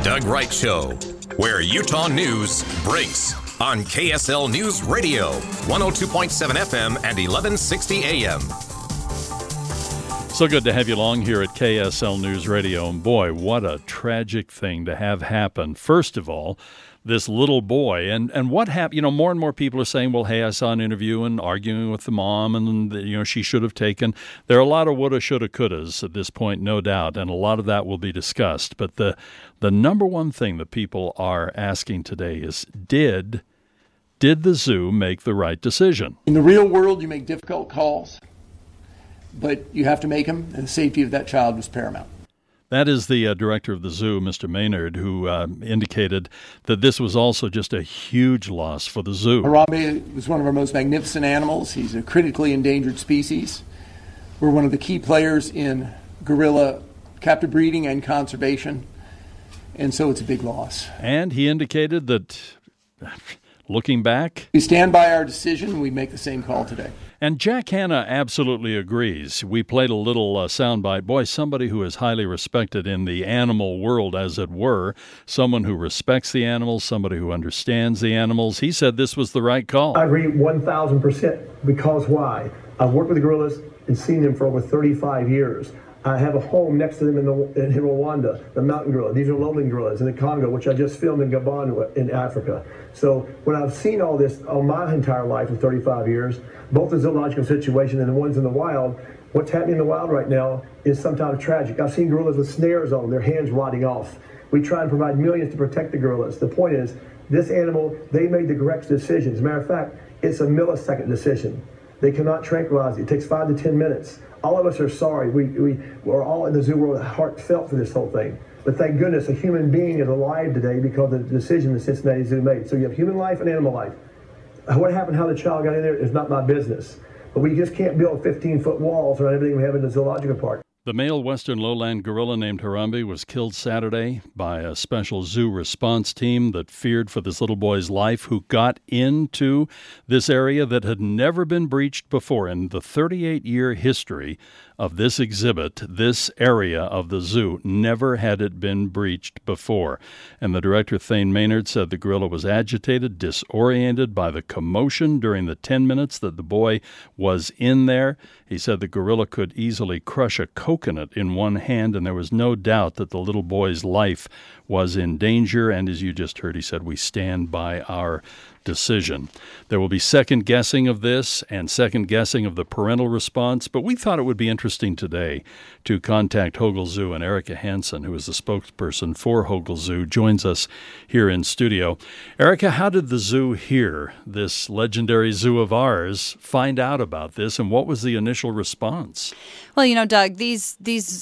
Doug Wright Show, where Utah news breaks on KSL News Radio, 102.7 FM and 1160 AM. So good to have you along here at KSL News Radio. And boy, what a tragic thing to have happen. First of all, this little boy, and what happened, more and more people are saying, well, hey, I saw an interview and arguing with the mom and, she should have taken. There are a lot of woulda, shoulda, couldas at this point, no doubt, and a lot of that will be discussed. But the number one thing that people are asking today is, did the zoo make the right decision? In the real world, you make difficult calls, but you have to make them, and the safety of that child was paramount. That is the director of the zoo, Mr. Maynard, who indicated that this was also just a huge loss for the zoo. Harambe was one of our most magnificent animals. He's a critically endangered species. We're one of the key players in gorilla captive breeding and conservation, and so it's a big loss. And he indicated that, looking back, we stand by our decision. We make the same call today. And Jack Hanna absolutely agrees. We played a little soundbite. Boy, somebody who is highly respected in the animal world, as it were, someone who respects the animals, somebody who understands the animals. He said this was the right call. I agree 1,000%. Because why? I've worked with the gorillas and seen them for over 35 years. I have a home next to them in Rwanda, the mountain gorilla. These are lowland gorillas in the Congo, which I just filmed in Gabon in Africa. So when I've seen all this all my entire life of 35 years, both the zoological situation and the ones in the wild, what's happening in the wild right now is sometimes tragic. I've seen gorillas with snares on them, their hands rotting off. We try and provide millions to protect the gorillas. The point is, this animal, they made the correct decision. As a matter of fact, it's a millisecond decision. They cannot tranquilize it. It takes 5 to 10 minutes. All of us are sorry. We're all in the zoo world heartfelt for this whole thing. But thank goodness a human being is alive today because of the decision the Cincinnati Zoo made. So you have human life and animal life. What happened, how the child got in there is not my business. But we just can't build 15-foot walls around everything we have in the zoological park. The male western lowland gorilla named Harambe was killed Saturday by a special zoo response team that feared for this little boy's life, who got into this area that had never been breached before. In the 38-year history of this exhibit, this area of the zoo, never had it been breached before. And the director, Thane Maynard, said the gorilla was agitated, disoriented by the commotion during the 10 minutes that the boy was in there. He said the gorilla could easily crush a coconut in one hand, and there was no doubt that the little boy's life was in danger. And as you just heard, he said, we stand by our decision. There will be second guessing of this and second guessing of the parental response, but we thought it would be interesting today to contact Hogle Zoo, and Erica Hansen, who is the spokesperson for Hogle Zoo, joins us here in studio. Erica, how did the zoo here, this legendary zoo of ours, find out about this, and what was the initial response? Well, Doug, these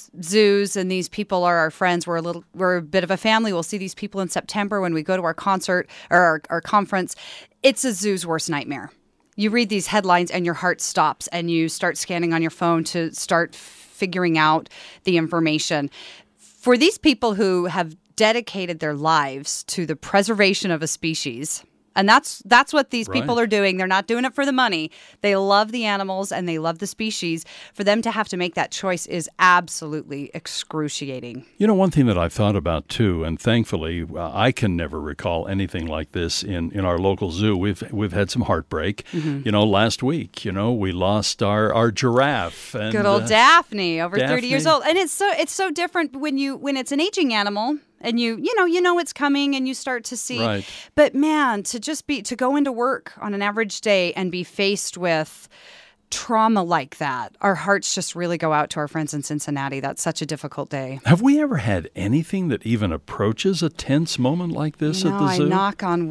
zoos and these people are our friends. We're a bit of a family. We'll see these people in September when we go to our concert or our conference. It's a zoo's worst nightmare. You read these headlines and your heart stops, and you start scanning on your phone to start figuring out the information. For these people who have dedicated their lives to the preservation of a species, and that's what these people are doing. They're not doing it for the money. They love the animals and they love the species. For them to have to make that choice is absolutely excruciating. One thing that I've thought about, too, and thankfully I can never recall anything like this in our local zoo. We've had some heartbreak. Mm-hmm. Last week, we lost our giraffe. And, good old Daphne, over 30 years old. And it's so different when it's an aging animal. And you know it's coming, and you start to see. Right. But man, to go into work on an average day and be faced with trauma like that, our hearts just really go out to our friends in Cincinnati. That's such a difficult day. Have we ever had anything that even approaches a tense moment like this at the zoo? I knock on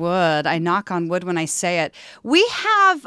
wood when I say it. We have,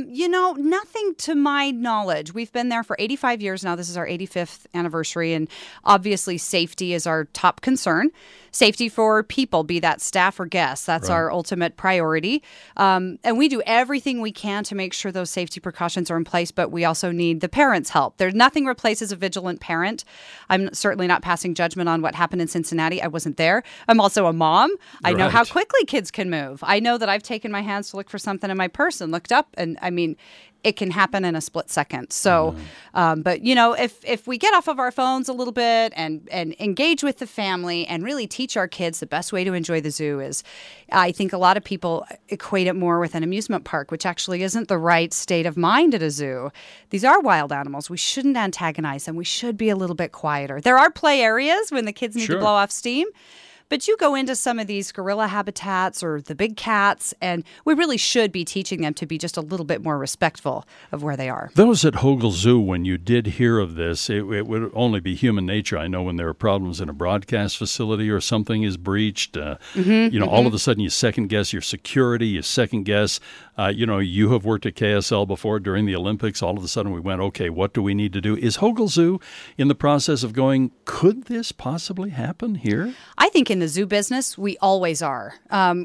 nothing to my knowledge. We've been there for 85 years now. This is our 85th anniversary, and obviously safety is our top concern. Safety for people, be that staff or guests. That's our ultimate priority. And we do everything we can to make sure those safety precautions are in place, but we also need the parents' help. There's nothing replaces a vigilant parent. I'm certainly not passing judgment on what happened in Cincinnati. I wasn't there. I'm also a mom. I know how quickly kids can move. I know that I've taken my hands to look for something in my purse and looked up, and it can happen in a split second. So, but if we get off of our phones a little bit and engage with the family and really teach our kids the best way to enjoy the zoo is, I think a lot of people equate it more with an amusement park, which actually isn't the right state of mind at a zoo. These are wild animals. We shouldn't antagonize them. We should be a little bit quieter. There are play areas when the kids need to blow off steam. But you go into some of these gorilla habitats or the big cats, and we really should be teaching them to be just a little bit more respectful of where they are. Those at Hogle Zoo, when you did hear of this, it would only be human nature. I know when there are problems in a broadcast facility or something is breached, all of a sudden you second guess your security, you second guess, you have worked at KSL before during the Olympics. All of a sudden we went, okay, what do we need to do? Is Hogle Zoo in the process of going, could this possibly happen here? I think in the zoo business, we always are.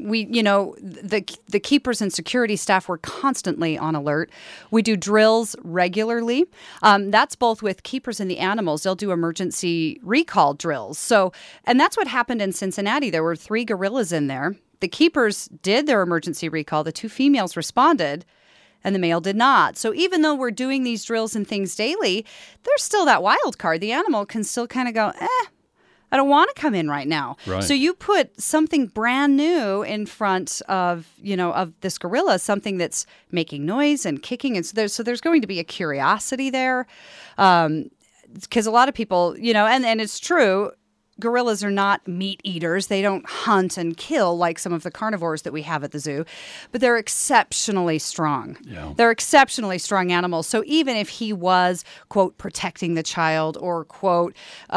The keepers and security staff were constantly on alert. We do drills regularly. That's both with keepers and the animals. They'll do emergency recall drills. And that's what happened in Cincinnati. There were 3 gorillas in there. The keepers did their emergency recall. The 2 females responded, and the male did not. So even though we're doing these drills and things daily, there's still that wild card. The animal can still kind of go, I don't want to come in right now. Right. So you put something brand new in front of, of this gorilla, something that's making noise and kicking. And so there's going to be a curiosity there. Because a lot of people, and it's true, gorillas are not meat eaters. They don't hunt and kill like some of the carnivores that we have at the zoo, but they're exceptionally strong. Yeah. They're exceptionally strong animals. So even if he was, quote, protecting the child or, quote,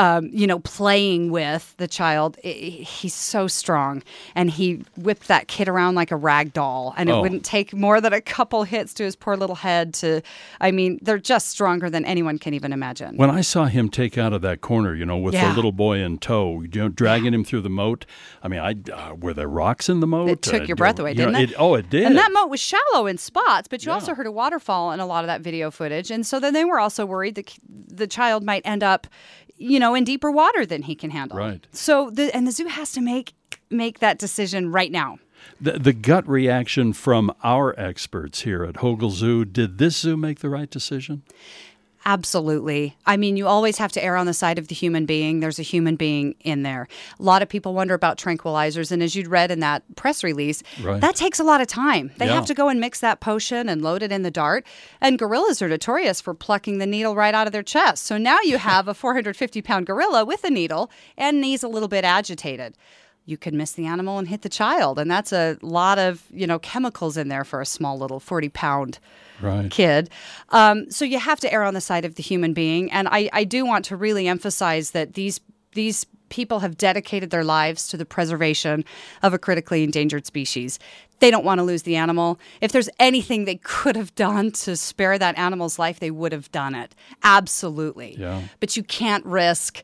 playing with the child, he's so strong. And he whipped that kid around like a rag doll. And it wouldn't take more than a couple hits to his poor little head they're just stronger than anyone can even imagine. When I saw him take out of that corner, with the little boy in tow, dragging him through the moat. I mean, were there rocks in the moat? It took your breath away, didn't it? It did. And that moat was shallow in spots, but you also heard a waterfall in a lot of that video footage. And so then they were also worried that the child might end up, in deeper water than he can handle. Right. So the zoo has to make that decision right now. The gut reaction from our experts here at Hogle Zoo, did this zoo make the right decision? Absolutely. I mean, you always have to err on the side of the human being. There's a human being in there. A lot of people wonder about tranquilizers. And as you'd read in that press release, that takes a lot of time. They have to go and mix that potion and load it in the dart. And gorillas are notorious for plucking the needle right out of their chest. So now you have a 450-pound gorilla with a needle and he's a little bit agitated. You could miss the animal and hit the child. And that's a lot of, chemicals in there for a small little 40-pound kid. So you have to err on the side of the human being. And I do want to really emphasize that these people have dedicated their lives to the preservation of a critically endangered species. They don't want to lose the animal. If there's anything they could have done to spare that animal's life, they would have done it. Absolutely. Yeah. But you can't risk...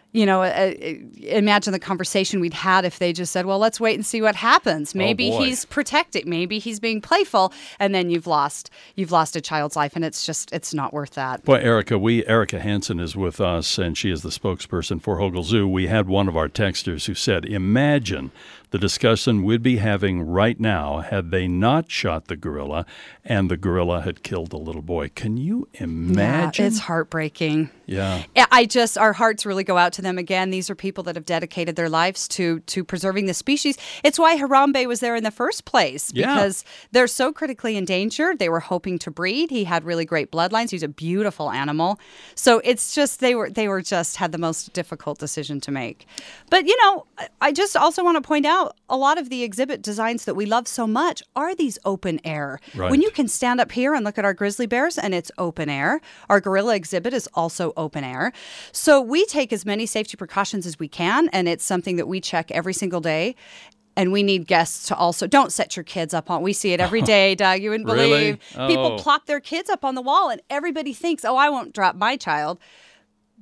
imagine the conversation we'd had if they just said, well, let's wait and see what happens. Maybe he's protecting, maybe he's being playful, and then you've lost a child's life, and it's not worth that. Boy, Erica Hansen is with us, and she is the spokesperson for Hogle Zoo. We had one of our texters who said, imagine the discussion we'd be having right now had they not shot the gorilla and the gorilla had killed the little boy. Can you imagine? Yeah, it's heartbreaking. Yeah. Our hearts really go out to them again. These are people that have dedicated their lives to preserving the species. It's why Harambe was there in the first place, because they're so critically endangered. They were hoping to breed. He had really great bloodlines. He's a beautiful animal. So it's just, they were just had the most difficult decision to make. But, I just also want to point out, a lot of the exhibit designs that we love so much are these open air. Right. When you can stand up here and look at our grizzly bears and it's open air, our gorilla exhibit is also open air. So we take as many safety precautions as we can, and it's something that we check every single day. And we need guests to also, don't set your kids up on, we see it every day, Doug, you wouldn't believe. Really? People plop their kids up on the wall and everybody thinks, I won't drop my child.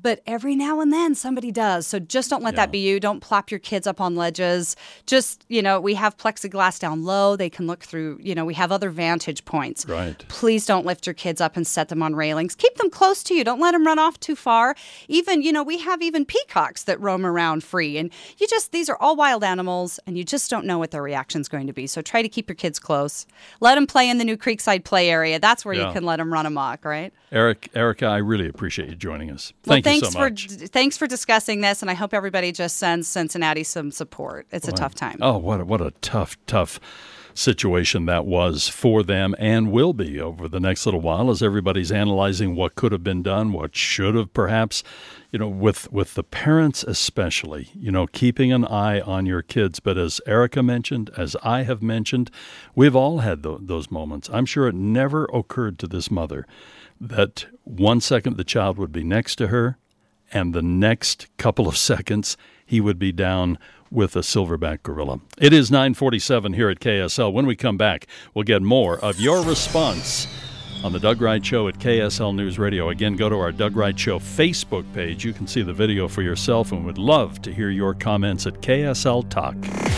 But every now and then somebody does. So just don't let that be you. Don't plop your kids up on ledges. Just, we have plexiglass down low. They can look through, we have other vantage points. Right. Please don't lift your kids up and set them on railings. Keep them close to you. Don't let them run off too far. Even, we have even peacocks that roam around free. And these are all wild animals, and you just don't know what their reaction's going to be. So try to keep your kids close. Let them play in the new Creekside play area. That's where you can let them run amok, right? Erica, I really appreciate you joining us. Thank you so much. Thanks for discussing this, and I hope everybody just sends Cincinnati some support. It's a tough time. Oh, what a tough situation that was for them and will be over the next little while as everybody's analyzing what could have been done, what should have perhaps, with the parents especially, keeping an eye on your kids. But as Erica mentioned, as I have mentioned, we've all had those moments. I'm sure it never occurred to this mother that 1 second the child would be next to her, and the next couple of seconds he would be down with a silverback gorilla. It is 9:47 here at KSL. When we come back, we'll get more of your response on the Doug Wright Show at KSL News Radio. Again, go to our Doug Wright Show Facebook page. You can see the video for yourself, and would love to hear your comments at KSL Talk.